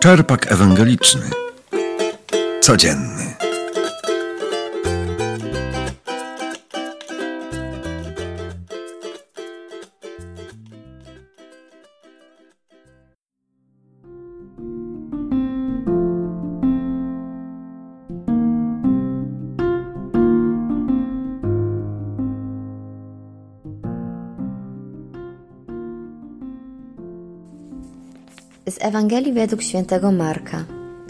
Czerpak ewangeliczny. Codzienny. Z Ewangelii według świętego Marka.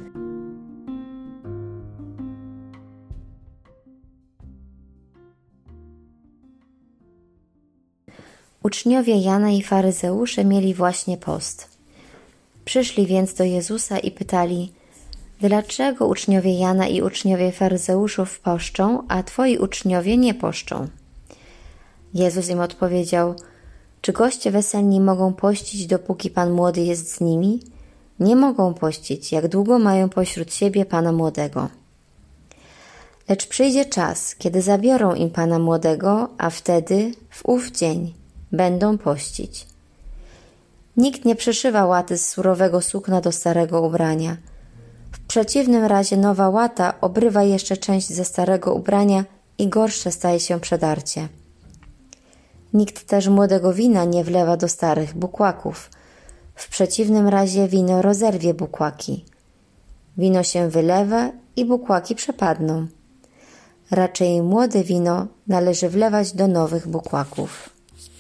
Uczniowie Jana i faryzeusze mieli właśnie post. Przyszli więc do Jezusa i pytali: dlaczego uczniowie Jana i uczniowie faryzeuszów poszczą, a twoi uczniowie nie poszczą? Jezus im odpowiedział: czy goście weselni mogą pościć, dopóki pan młody jest z nimi? Nie mogą pościć, jak długo mają pośród siebie pana młodego. Lecz przyjdzie czas, kiedy zabiorą im pana młodego, a wtedy, w ów dzień, będą pościć. Nikt nie przyszywa łaty z surowego sukna do starego ubrania. W przeciwnym razie nowa łata obrywa jeszcze część ze starego ubrania i gorsze staje się przedarcie. Nikt też młodego wina nie wlewa do starych bukłaków. W przeciwnym razie wino rozerwie bukłaki. Wino się wylewa i bukłaki przepadną. Raczej młode wino należy wlewać do nowych bukłaków.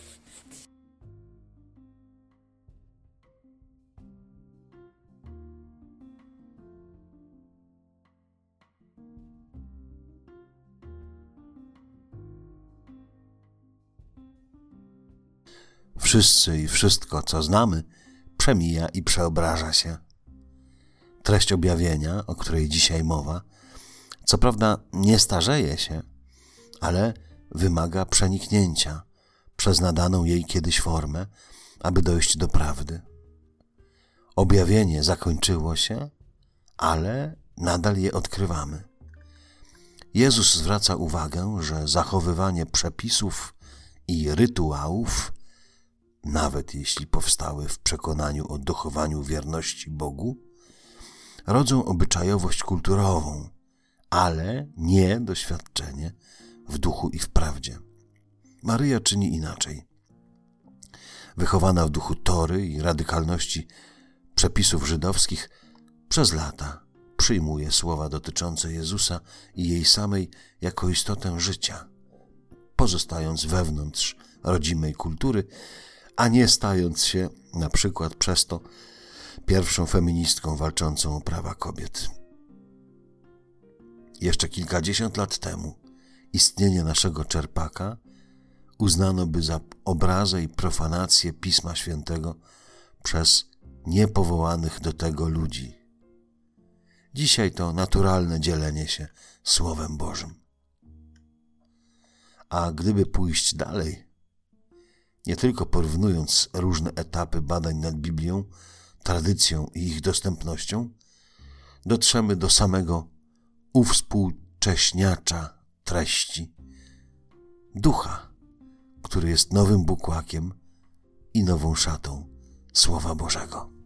Wszyscy i wszystko, co znamy, przemija i przeobraża się. Treść objawienia, o której dzisiaj mowa, co prawda nie starzeje się, ale wymaga przeniknięcia przez nadaną jej kiedyś formę, aby dojść do prawdy. Objawienie zakończyło się, ale nadal je odkrywamy. Jezus zwraca uwagę, że zachowywanie przepisów i rytuałów, nawet jeśli powstały w przekonaniu o dochowaniu wierności Bogu, rodzą obyczajowość kulturową, ale nie doświadczenie w duchu i w prawdzie. Maryja czyni inaczej. Wychowana w duchu Tory i radykalności przepisów żydowskich, przez lata przyjmuje słowa dotyczące Jezusa i jej samej jako istotę życia, pozostając wewnątrz rodzimej kultury, a nie stając się na przykład przez to pierwszą feministką walczącą o prawa kobiet. Jeszcze kilkadziesiąt lat temu istnienie naszego czerpaka uznano by za obrazę i profanację Pisma Świętego przez niepowołanych do tego ludzi. Dzisiaj to naturalne dzielenie się Słowem Bożym. A gdyby pójść dalej, nie tylko porównując różne etapy badań nad Biblią, tradycją i ich dostępnością, dotrzemy do samego uwspółcześniacza treści, ducha, który jest nowym bukłakiem i nową szatą Słowa Bożego.